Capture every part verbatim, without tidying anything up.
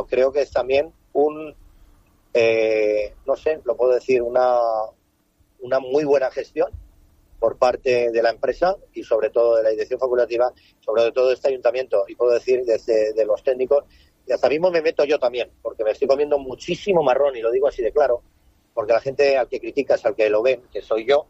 pero creo que es también un, eh, no sé, lo puedo decir, una, una muy buena gestión por parte de la empresa y sobre todo de la dirección facultativa, sobre todo de este ayuntamiento, y puedo decir desde de los técnicos, y hasta mismo me meto yo también, porque me estoy comiendo muchísimo marrón, y lo digo así de claro, porque la gente al que critica es al que lo ven, que soy yo,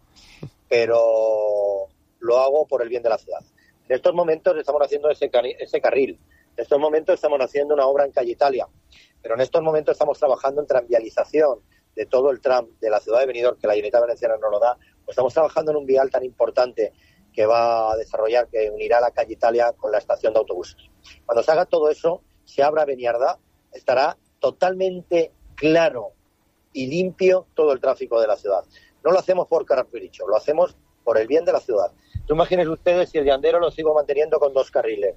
pero lo hago por el bien de la ciudad. En estos momentos estamos haciendo ese, cari- ese carril, en estos momentos estamos haciendo una obra en Calle Italia, pero en estos momentos estamos trabajando en tranvialización de todo el tram de la ciudad de Benidorm, que la Generalitat Valenciana no lo da. Pues estamos trabajando en un vial tan importante que va a desarrollar, que unirá la Calle Italia con la estación de autobuses. Cuando se haga todo eso, se abra Beniardá, estará totalmente claro y limpio todo el tráfico de la ciudad. No lo hacemos por capricho, lo hacemos por el bien de la ciudad. Tú imaginen ustedes si el Llandero lo sigo manteniendo con dos carriles.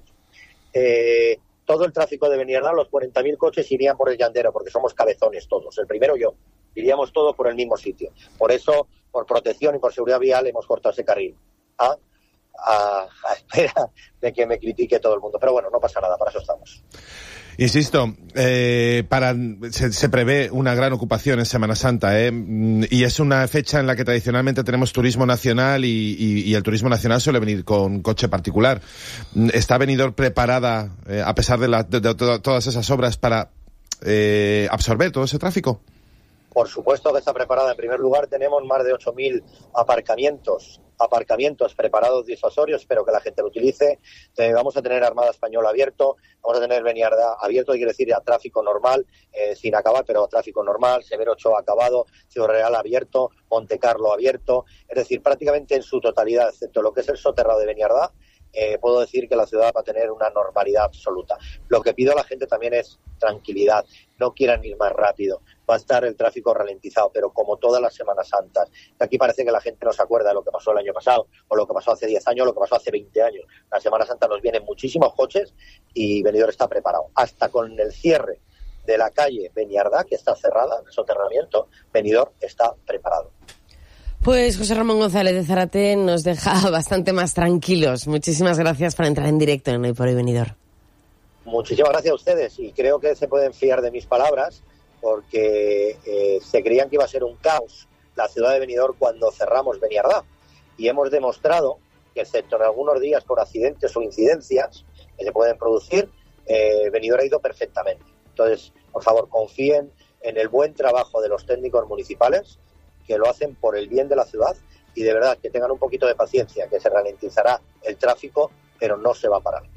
Eh, todo el tráfico de Beniardá, los cuarenta mil coches irían por el Llandero, porque somos cabezones todos. El primero yo. Iríamos todos por el mismo sitio. Por eso, por protección y por seguridad vial, hemos cortado ese carril. ¿Ah? A, a espera de que me critique todo el mundo. Pero bueno, no pasa nada, para eso estamos. Insisto, eh, para se, se prevé una gran ocupación en Semana Santa, ¿eh? Y es una fecha en la que tradicionalmente tenemos turismo nacional y, y, y el turismo nacional suele venir con coche particular. ¿Está Benidorm preparada, eh, a pesar de, la, de, de, de todas esas obras, para eh, absorber todo ese tráfico? Por supuesto que está preparada. En primer lugar, tenemos más de ocho mil aparcamientos, aparcamientos preparados disuasorios, espero que la gente lo utilice. Eh, vamos a tener Armada Española abierto, vamos a tener Beniardá abierto, quiere decir a tráfico normal, eh, sin acabar, pero a tráfico normal, Severo Ochoa acabado, Ciudad Real abierto, Monte Carlo abierto, es decir, prácticamente en su totalidad, excepto lo que es el soterrado de Beniardá, eh, puedo decir que la ciudad va a tener una normalidad absoluta. Lo que pido a la gente también es tranquilidad, no quieran ir más rápido, va a estar el tráfico ralentizado, pero como todas las Semanas Santas. Aquí parece que la gente no se acuerda de lo que pasó el año pasado, o lo que pasó hace diez años, o lo que pasó hace veinte años. La Semana Santa nos vienen muchísimos coches y Benidorm está preparado. Hasta con el cierre de la calle Beniardá, que está cerrada, el soterramiento, Benidorm está preparado. Pues José Ramón González de Zárate nos deja bastante más tranquilos. Muchísimas gracias por entrar en directo en Hoy por Hoy Benidorm. Muchísimas gracias a ustedes, y creo que se pueden fiar de mis palabras, porque eh, se creían que iba a ser un caos la ciudad de Benidorm cuando cerramos Beniardá, y hemos demostrado que, excepto en algunos días por accidentes o incidencias que se pueden producir, eh, Benidorm ha ido perfectamente. Entonces, por favor, confíen en el buen trabajo de los técnicos municipales, que lo hacen por el bien de la ciudad, y de verdad que tengan un poquito de paciencia, que se ralentizará el tráfico, pero no se va a parar.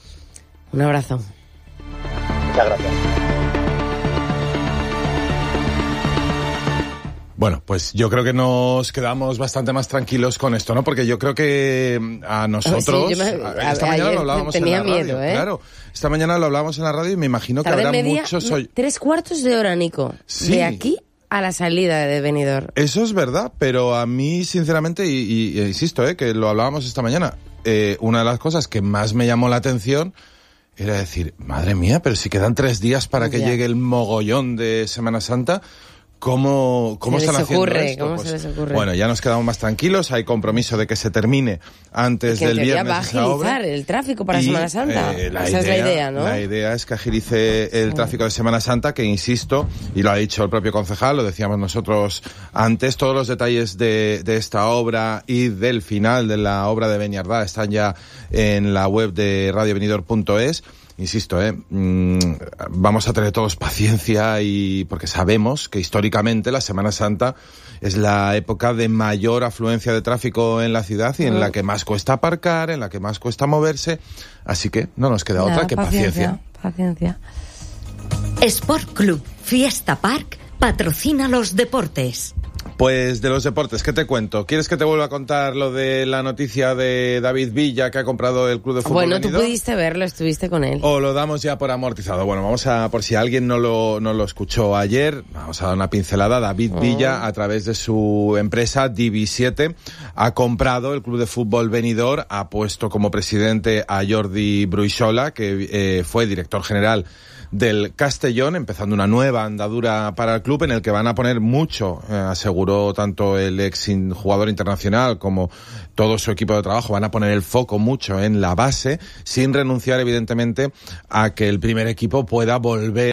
Un abrazo. Muchas gracias. Bueno, pues yo creo que nos quedamos bastante más tranquilos con esto, ¿no? Porque yo creo que a nosotros... Sí, me, a, esta a, mañana lo hablábamos en la radio, miedo, ¿eh? Claro. Esta mañana lo hablábamos en la radio y me imagino que Tarde habrá media, muchos... Hoy... Tres cuartos de hora, Nico. Sí. De aquí a la salida de Benidorm. Eso es verdad, pero a mí, sinceramente, y, y, y insisto, ¿eh? Que lo hablábamos esta mañana, eh, una de las cosas que más me llamó la atención era decir, madre mía, pero si quedan tres días para que ya llegue el mogollón de Semana Santa... ¿Cómo, cómo se están les ocurre, haciendo esto? ¿Cómo Pues, se les ocurre? Bueno, ya nos quedamos más tranquilos, hay compromiso de que se termine antes que del en viernes va a agilizar el tráfico para y, Semana Santa. Eh, Esa idea, es la idea, ¿no? La idea es que agilice el tráfico de Semana Santa, que insisto, y lo ha dicho el propio concejal, lo decíamos nosotros antes, todos los detalles de, de esta obra y del final de la obra de Beniardá están ya en la web de radio benidorm punto es. Insisto, eh, mmm, vamos a tener todos paciencia, y porque sabemos que históricamente la Semana Santa es la época de mayor afluencia de tráfico en la ciudad y en mm. la que más cuesta aparcar, en la que más cuesta moverse, así que no nos queda Nada, otra que paciencia. Paciencia. Sport Club Fiesta Park patrocina los deportes. Pues de los deportes, ¿qué te cuento? ¿Quieres que te vuelva a contar lo de la noticia de David Villa, que ha comprado el club de fútbol Bueno, Benidorm? Tú pudiste verlo, estuviste con él. ¿O lo damos ya por amortizado? Bueno, vamos a, por si alguien no lo, no lo escuchó ayer, vamos a dar una pincelada. David oh. Villa, a través de su empresa D V siete, ha comprado el club de fútbol Benidorm, ha puesto como presidente a Jordi Bruixola, que eh, fue director general del Castellón, empezando una nueva andadura para el club en el que van a poner mucho, eh, aseguró tanto el ex jugador internacional como todo su equipo de trabajo, van a poner el foco mucho en la base, sin renunciar evidentemente a que el primer equipo pueda volver